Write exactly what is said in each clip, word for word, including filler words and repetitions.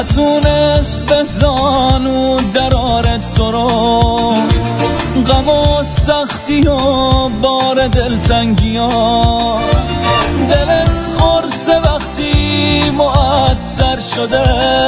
نتونست به زانو درارت تو رو، غم و سختی و بار دلتنگیات. دلت خورسه وقتی معطر شده،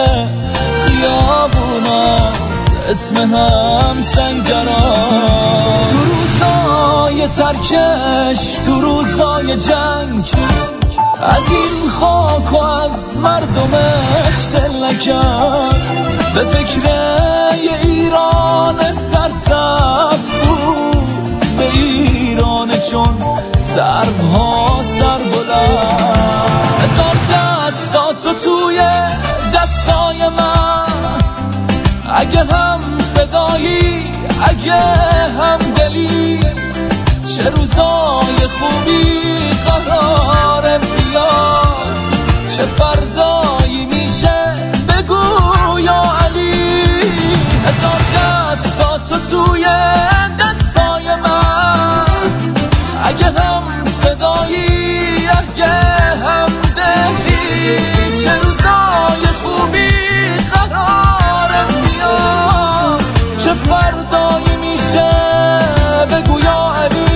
خیابونات اسم هم سنگرات. تو روزای ترکش، تو روزای جنگ، از این خاک و از مردمش دل نکرد. به فکر یه ایران سرسبز بود، به ایران چون سروها سر بلند. بذار دستاتو توی دستای من، اگه هم صدایی اگه هم دلی. چه روزای خوبی قراره بیاد، چه فردایی میشه بگو یا علی. هزار دستاتو توی دستای من، اگه هم صدایی اگه هم دلی. چه روزای خوبی قراره بیاد، چه فردایی میشه بگو یا علی.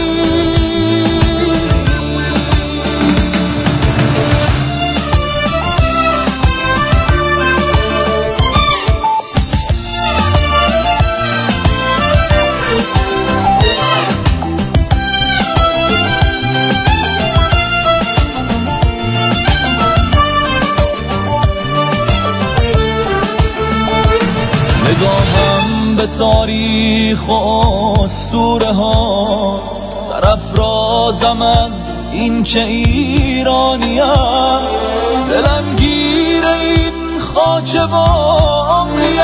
نگاهم به تاریخ و اسطوره هاست، سرافرازم از این که ایرانیم. دلم گیر این خاک با عمریه،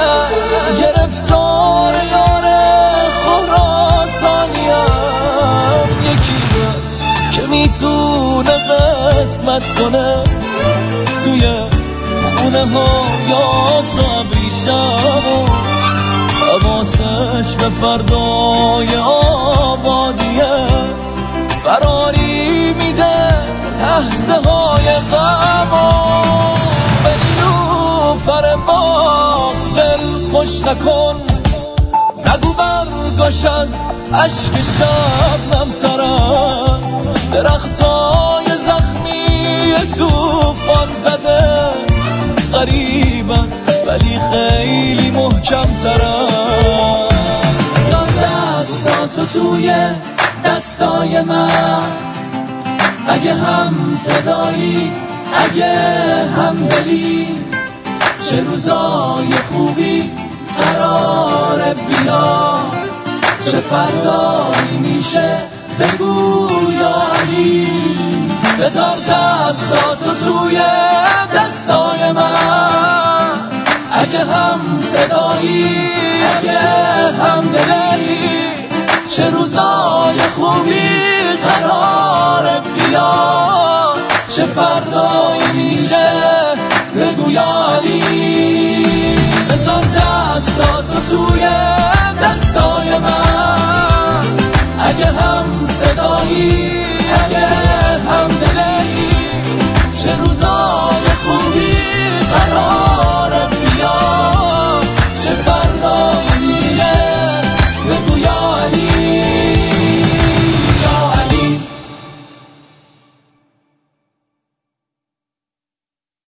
گرفتار یار خراسانیم. یکی هست که میتونه قسمت کنه، توی خونه ها یا ابریشم، حواسش به فردای آبادیه. فراری میده لحظه های غم، به نیلوفر باغ دل خوش نکن. نگو برگاش از عشق شبنم ترن، درختای زخمی توفان زده غریبن ولی خیلی محکم ترن. بذار دستاتو توی دستای من، اگه هم صدایی اگه هم دلی. چه روزای خوبی قراره بیاد، چه فردایی میشه بگو یا علی. بذار دستاتو توی دستای من، اگه هم صدایی اگه هم دلی. چه روزای خوبی قراره بیاد، چه فردایی میشه بگو یا علی. بذار دستاتو توی دستای من، اگه هم صدایی اگه هم دلی. چه روزای